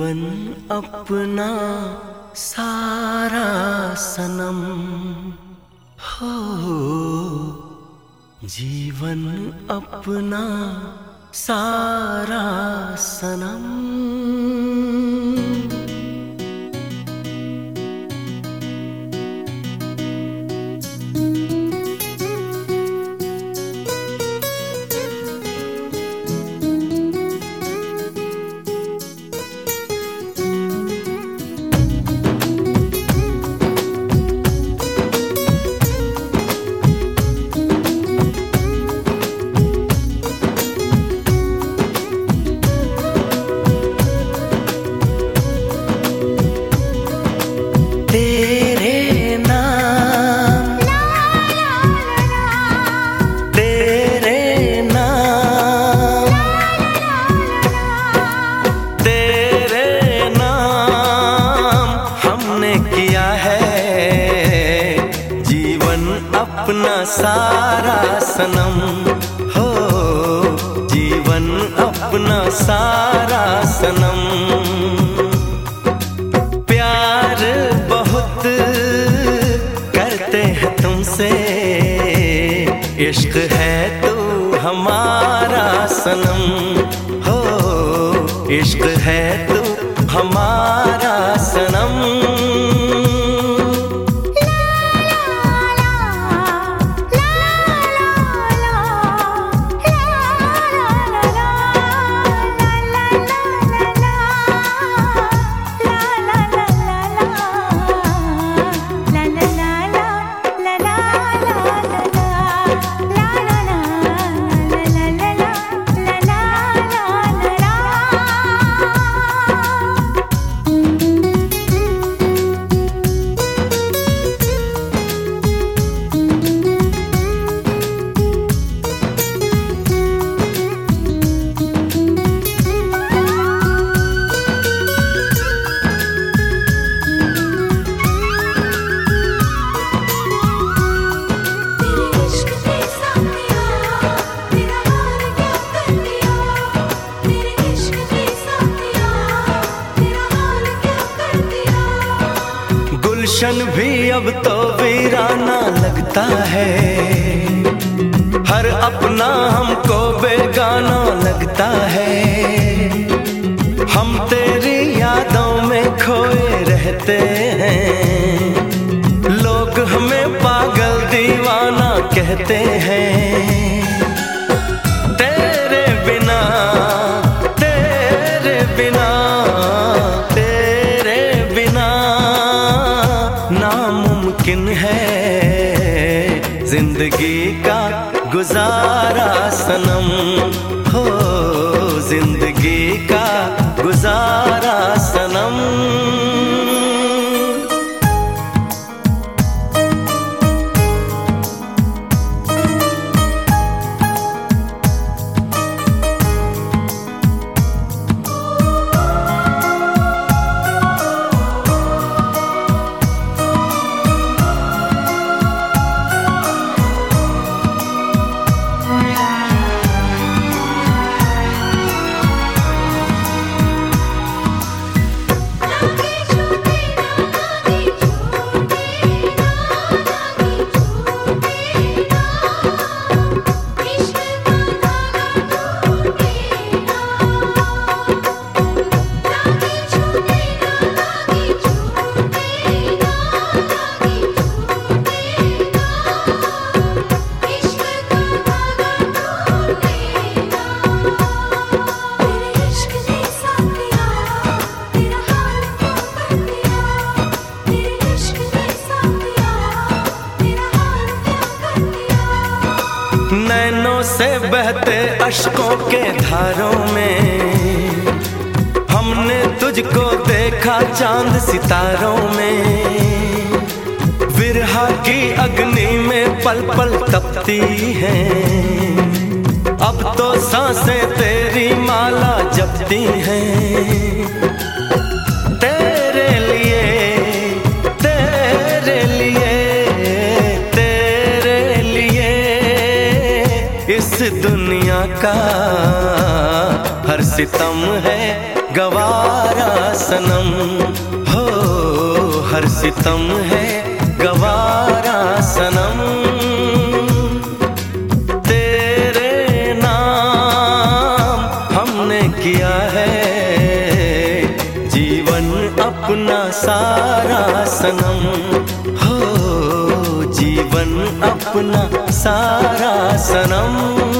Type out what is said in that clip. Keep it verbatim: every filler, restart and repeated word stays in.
जीवन अपना सारा सनम हो, जीवन अपना सारा सनम। तेरे नाम तेरे नाम तेरे नाम हमने किया है जीवन अपना सारा सनम हो, जीवन अपना सारा सनम। प्यार बहुत करते हैं तुमसे, इश्क है तू हमारा सनम हो, इश्क है तू हमारा सनम। गुलशन भी अब तो वीराना लगता है, हर अपना हमको बेगाना लगता है। हम तेरी यादों में खोए रहते हैं, लोग हमें पागल दीवाना कहते हैं। तेरे बिना तेरे बिना तेरे बिना नामुमकिन है जिंदगी का गुजारा सनम हो, जिंदगी का गुजारा सनम। नैनों से बहते अश्कों के धारों में हमने तुझको देखा चांद सितारों में। विरहा की अग्नि में पल पल तपती हैं, अब तो सांसें तेरी माला जपती हैं। तेरे लिए तेरे लिए तेरे लिए इस दुनिया का हर सितम है गवारा सनम। हो हर सितम है गवारा सनम। तेरे नाम हमने किया है जीवन अपना सारा सनम। हो जीवन अपना सारा सनम।